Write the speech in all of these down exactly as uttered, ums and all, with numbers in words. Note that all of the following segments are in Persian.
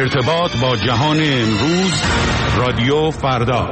ارتباط با جهان امروز، رادیو فردا.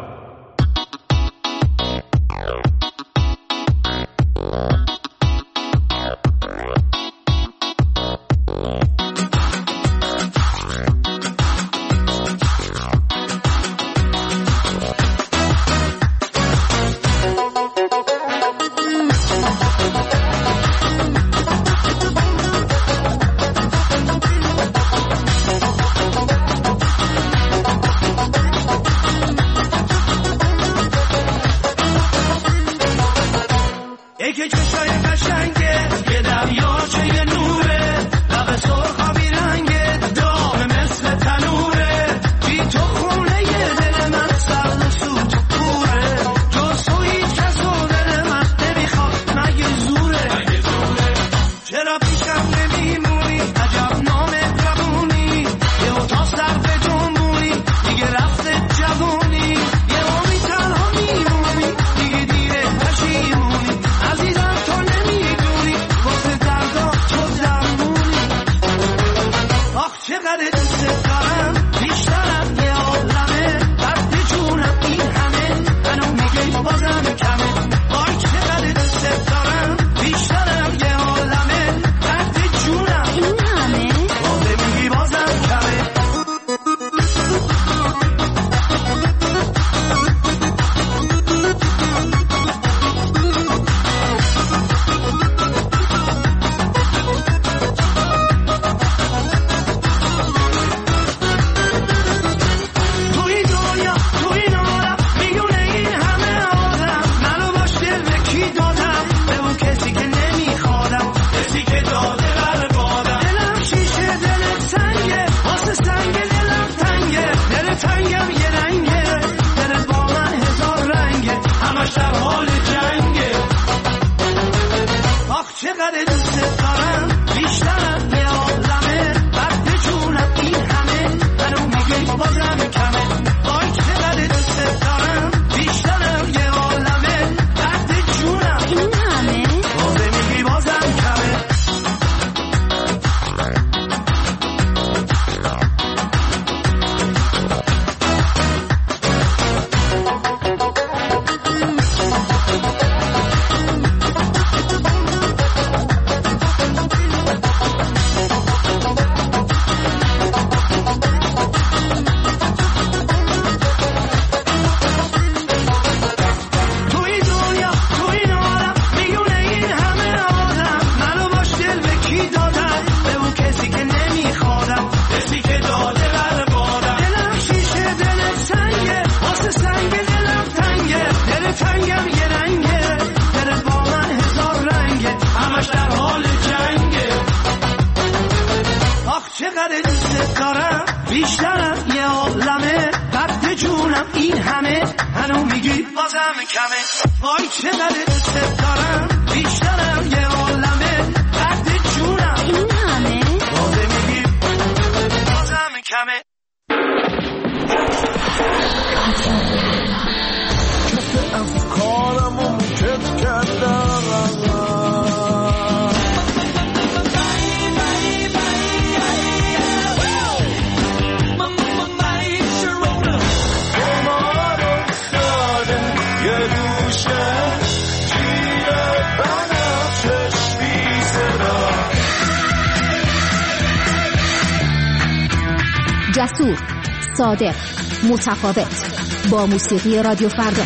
جسور، صادق، متفاوت، با موسیقی رادیو فردا.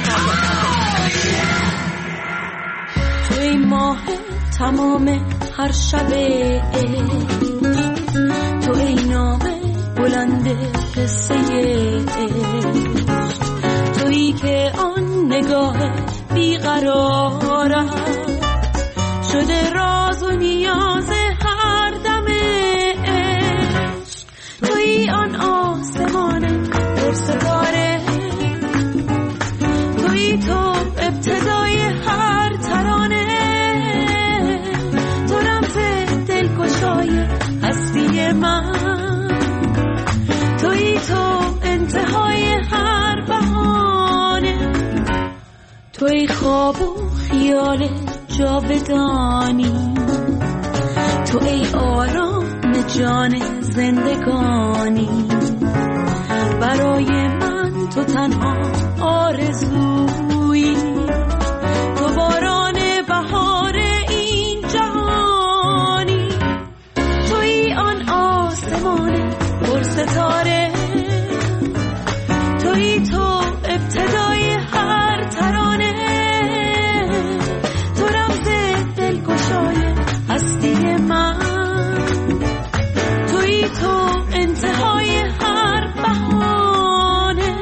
توی ماه تمام هر شبه، تو ای نامه بلند قصه، تویی که آن نگاه بیقرارم شده راز و نیاز هر دمه، تویی آن آسمان پر ستاره، تویی تو ابتدای هر ترانه، تو رمز دلگشای هستی من، تویی تو انتهای هر بهانه، تویی خواب و خیال جاودانی، تو ای آرام جان زندگانی، برای من تو تنها آرزویی، تو باران بهار این جهانی، تویی آن آسمان پر ستاره، تویی تو ابتدای هر ترانه، تو رمز دلگشای هستی من، تویی تو انتهای هر بهانه.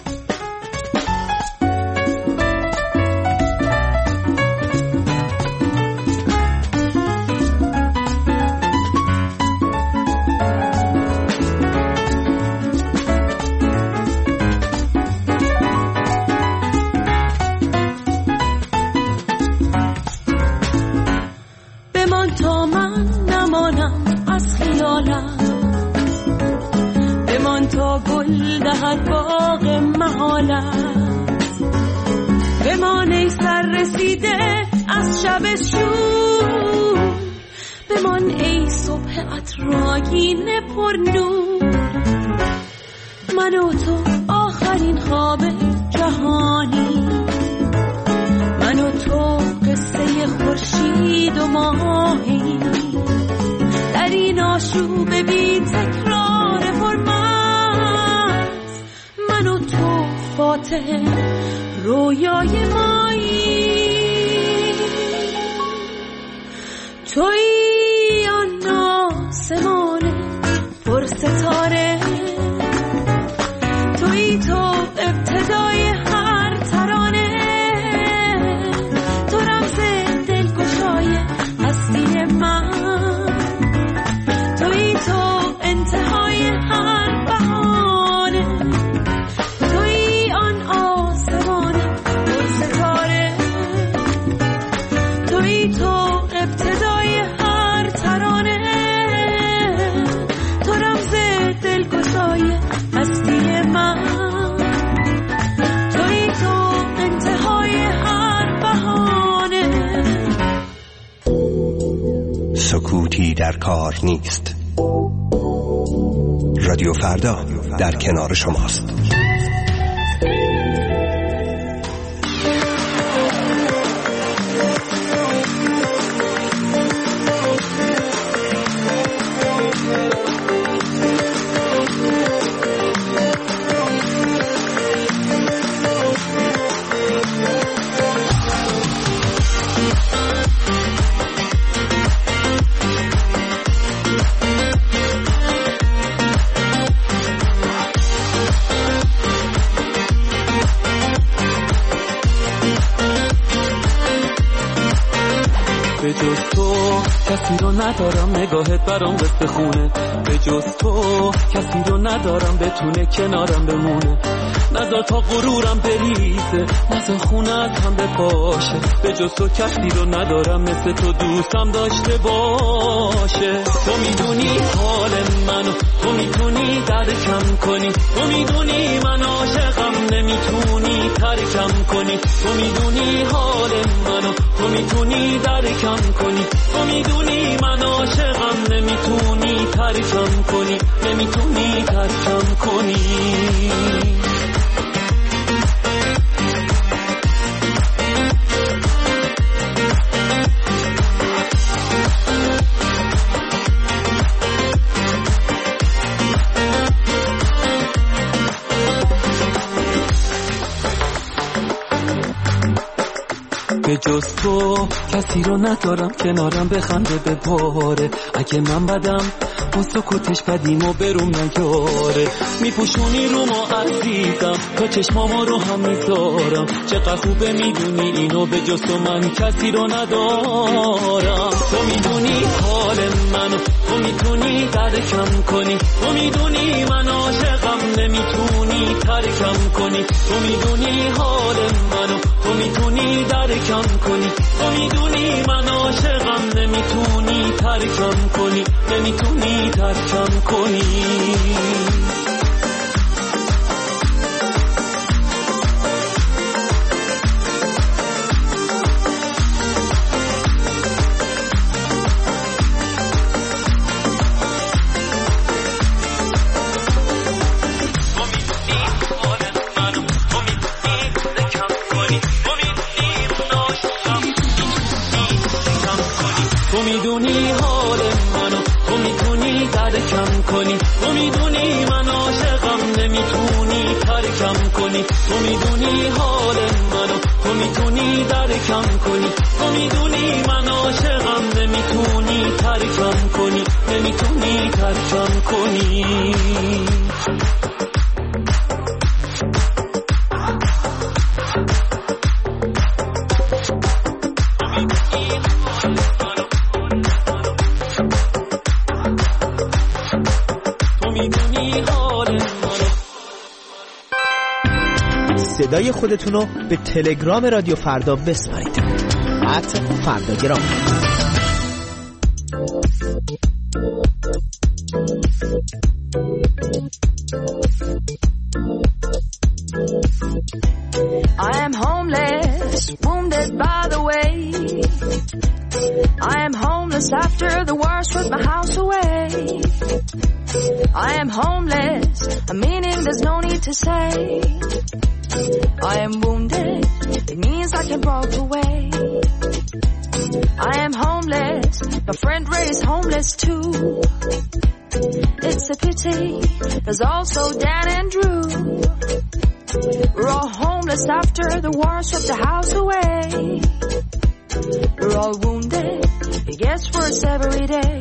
بمان تا من نمانم از خیالم، بمان تا گل دهد باغ محالت، بمان ای سر رسیده از شب شور، بمان ای صبح عطرآگین پر نور، من و تو آخرین خواب جهانی، من و تو قصه خورشید و ماهی، در این آشوب بی تکرار فرمت، من و تو فاتح رویای مایی، تویی آن آسمان پر ستاره، تویی تو ابتدای هر ترانه، تو رمز دلگشای هستی من، تویی تو انتهای هر بهانه، تویی آن آسمان پر ستاره، تویی تو ابتدای هر ترانه، تو رمز دلگشای هستی من، تویی تو انتهای هر بهانه. سکوتی در کار نیست. رادیو فردا در کنار شماست. به جز تو کسی رو ندارم، نگاهت برام قصه خونه، به جز تو کسی رو ندارم بتونه کنارم بمونه، نذار تا غرورم بریزه، نذار خونت هم بپاشه، به جز تو کسی رو ندارم مثل تو دوستم داشته باشه، تو میدونی حال منو، تو میتونی درکم کنی، تو میدونی من عاشقم نمیتونی ترکم کنی، تو میدونی حال منو، تو میتونی درکم کنی، تو میدونی من عاشقم نمیتونی ترکم کنی، نمیتونی ترکم کنی. به جز تو کسی رو ندارم کنارم بخنده بپاره، اگه من بدم با سکوتش بدیم و بروم نیاره، میپوشونی رو ما عزیزم تا چشمامو رو هم میذارم، چقدر خوبه میدونی اینو، به جز تو من کسی رو ندارم، تو میدونی حال منو، تو میتونی درکم کنی، تو میدونی من عاشقم نمیتونی ترکم کنی، تو میدونی حال منو، تو میتونی درکم کنی، تو میدونی من عاشقم نمیتونی ترکم کنی، نمیتونی ترکم کنی. کنی. تو میدونی من عاشقم نمیتونی ترکم کنی. تو میدونی حال منو تو میتونی درکم کنی. تو میدونی من عاشقم نمیتونی ترکم کنی. نمیتونی ترکم کنی. صدای خودتون رو به تلگرام رادیو فردا بسپارید. ات فرداگرام. I am homeless, wounded by the way. I am homeless after the war stripped my house away. I am homeless, a meaning there's no need to say. I am wounded, it means I can walk away. I am homeless, my friend Ray is homeless too. It's a pity, there's also Dan and Drew. We're all homeless after the war stripped the house away. We're all wounded, it gets worse every day.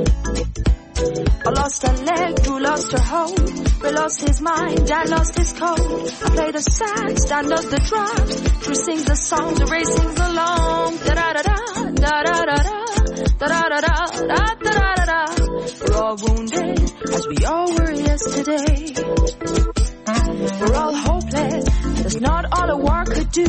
I lost a leg, Drew lost her hope. Ray lost his mind, Dan lost his coat. I play the sax, Dan does the drums. Drew sings the songs, Ray sings along. Da-da-da-da, da-da-da-da, da-da-da-da, da-da-da-da. We're all wounded, as we all were yesterday. We're all hopeless, that's not all a war could do.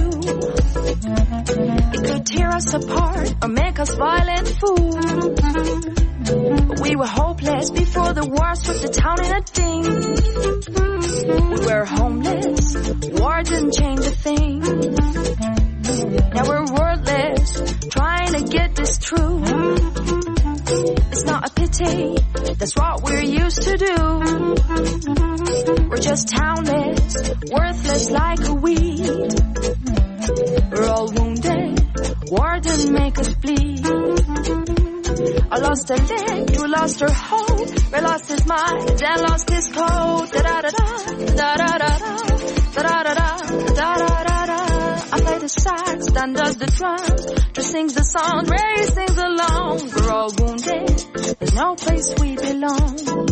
It could tear us apart or make us violent fools. But we were hopeless before the war swept the town in a ding. We were homeless, war didn't change a thing. Now we're wordless, trying to get this true. It's not a pity, that's what we're used to do. We're just townless, worthless like a weed. We're all wounded, war didn't make us bleed. I lost a leg, you lost her hope. Ray lost his mind, Dan lost his coat. Da-da-da-da, da-da-da-da, da-da-da-da, da-da-da-da. I play the sax, Dan does the drums. Drew sings the song, Ray sings along. We're all wounded, there's no place we belong.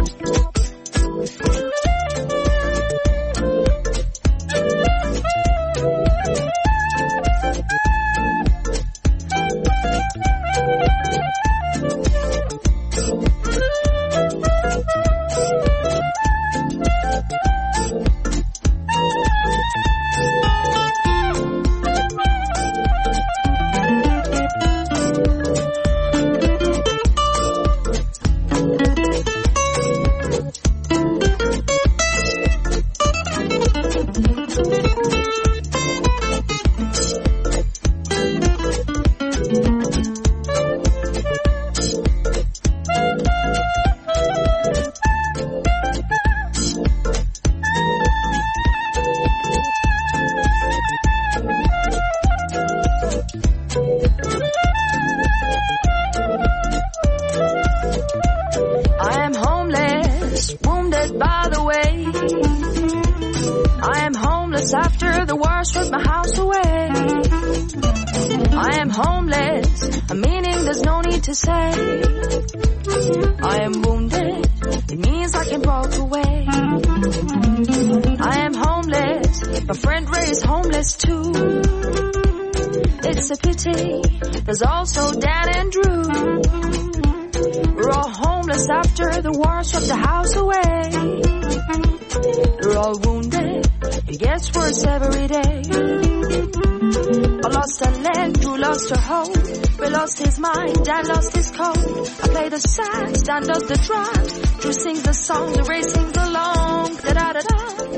There's also Dan and Drew. We're all homeless after the war swept the house away. We're all wounded, it gets worse every day. I lost a leg, Drew lost her hope. Ray lost his mind, Dan lost his coat. I play the sax, Dan does the drums. Drew sings the songs, Ray sings along. Da-da-da-da,